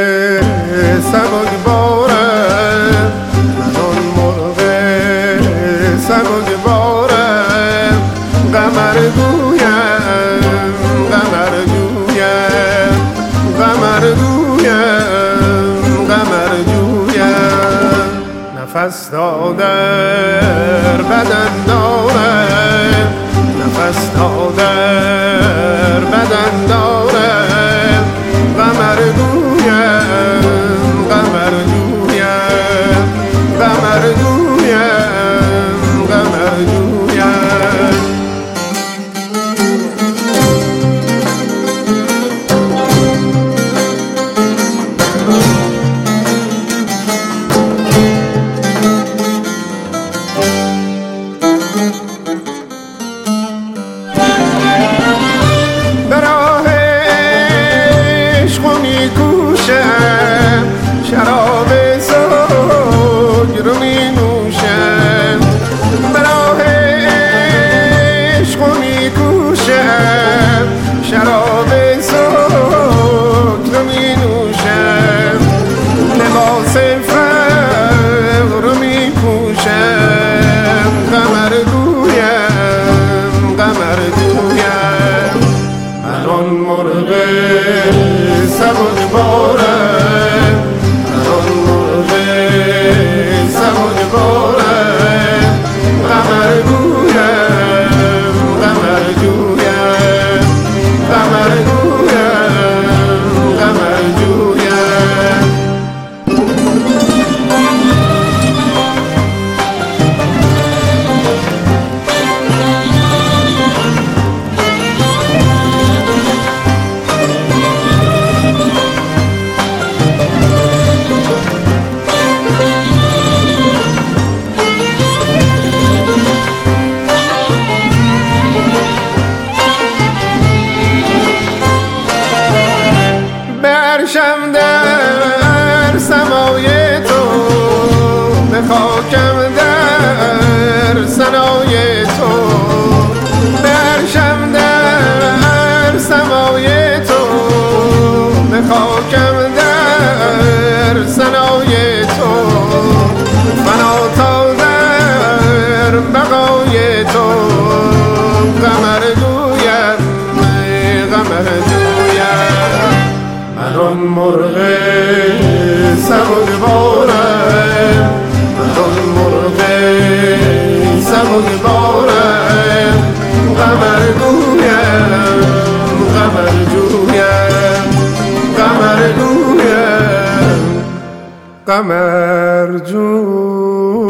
سبکبارم، من آن مرغ سبکبارم. قمر گویم، قمر گویم، قمر گویم، قمر گویم. نفس تا در بدن دارم، نفس تا در بدن دارم. قمر گویم، قمر گویم، قمر گویم، قمر گویم. شراب زوج رو می نوشم، به راه عشق می کوشم. شراب زوج رو می نوشم، لباس فقر رو می پوشم. قمر گویم، قمر گویم، من آن مرغ سبکبارم، من آن مرغ سبکبارم. قمر گویم، قمر گویم، قمر گویم، قمر گویم. برشم در سمای تو، به خاکم در ثنای تو. برشم در سمای تو، به خاکم در ثنای تو. فنا تا در بقای تو. قمر گویم، قمر گویم، من آن مرغ سبکبارم، من آن مرغ سبکبارم. قمر گویم، قمر گویم، قمر گویم، قمر گویم.